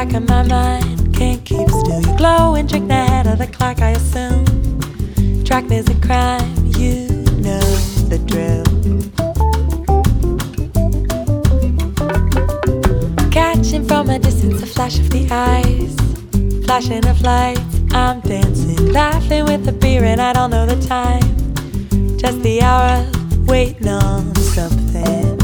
back of my mind can't keep still. You glow and drink the head of the clock, I assume. Track music crime, you know the drill. Catching from a distance a flash of the eyes, flashing of lights. I'm dancing, laughing with the beer, and I don't know the time. Just the hour, waiting on something.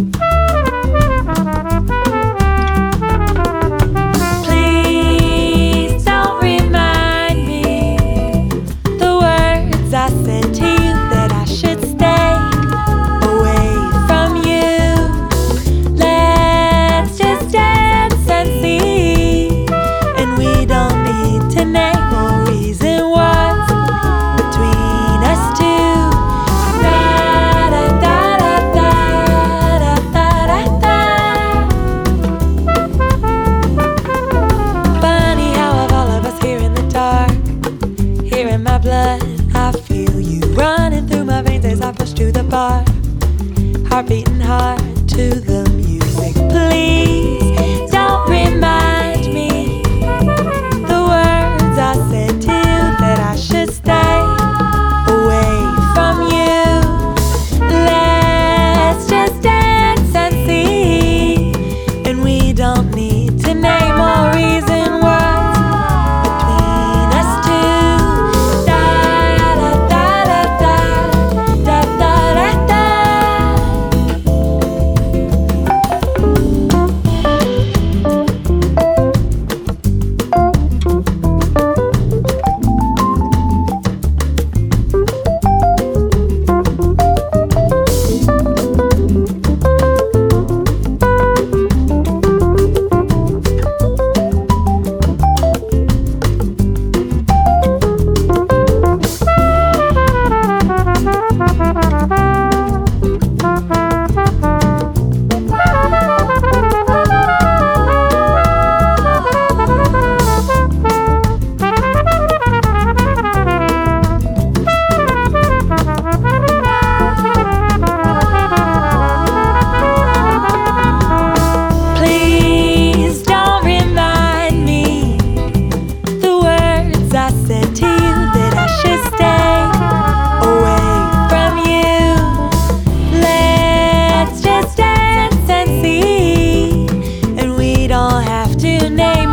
Please don't remind me the words I said to you, that I should stay away from you. Let's just dance and see, and we don't need to name or reason what's between us two. Blood, I feel you running through my veins as I push to the bar, heart beating hard to the music. Please don't remind me the words I said to you, that I should stay away from you. Let's just dance and see, and we don't need to name or reason what's between us two. Name